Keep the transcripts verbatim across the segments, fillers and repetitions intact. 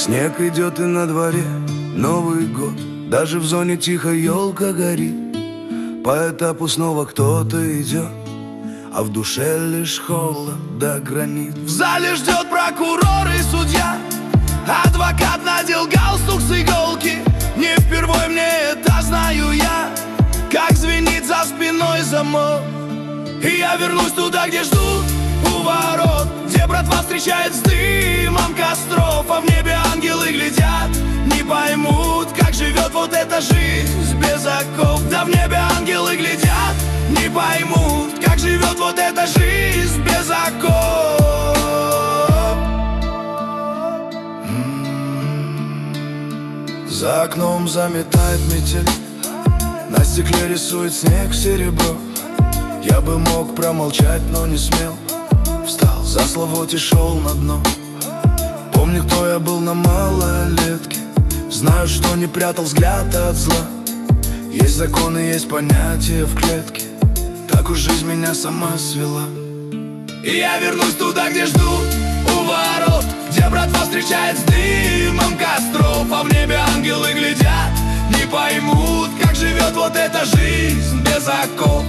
Снег идет и на дворе Новый год. Даже в зоне тихо елка горит. По этапу снова кто-то идет, а в душе лишь холод да гранит. В зале ждет прокурор и судья. Адвокат надел галстук с иголки. Не впервой мне это знаю я. Как звенит за спиной замок. И я вернусь туда, где ждут у ворот, где братва встречает с дымом костров. А в небе ангелы глядят, не поймут, как живет вот эта жизнь без оков. Да в небе ангелы глядят, не поймут, как живет вот эта жизнь без оков. За окном заметает метель, на стекле рисует снег серебро. Я бы мог промолчать, но не смел. Встал за словоть и шел на дно. Помню, кто я был на малолетке. Знаю, что не прятал взгляд от зла. Есть законы, есть понятия в клетке. Так уж жизнь меня сама свела. И я вернусь туда, где ждут у ворот, где братва встречает с дымом костров. А в небе ангелы глядят, не поймут, как живет вот эта жизнь без оков.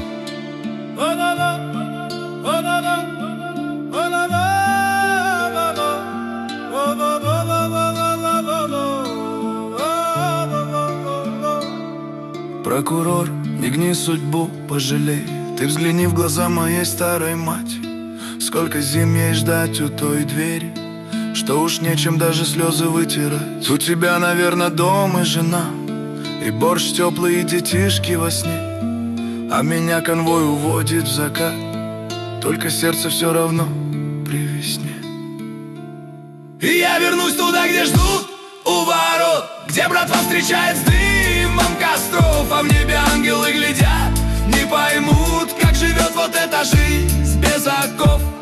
Прокурор, мигни судьбу, пожалей. Ты взгляни в глаза моей старой матери. Сколько зим ей ждать у той двери, что уж нечем даже слезы вытирать. У тебя, наверное, дом и жена, и борщ теплый, и детишки во сне. А меня конвой уводит в закат, только сердце все равно при весне. И я вернусь туда, где ждут у ворот, где братва встречает с дымом костров. А в небе ангелы глядят, не поймут, как живет вот эта жизнь без оков.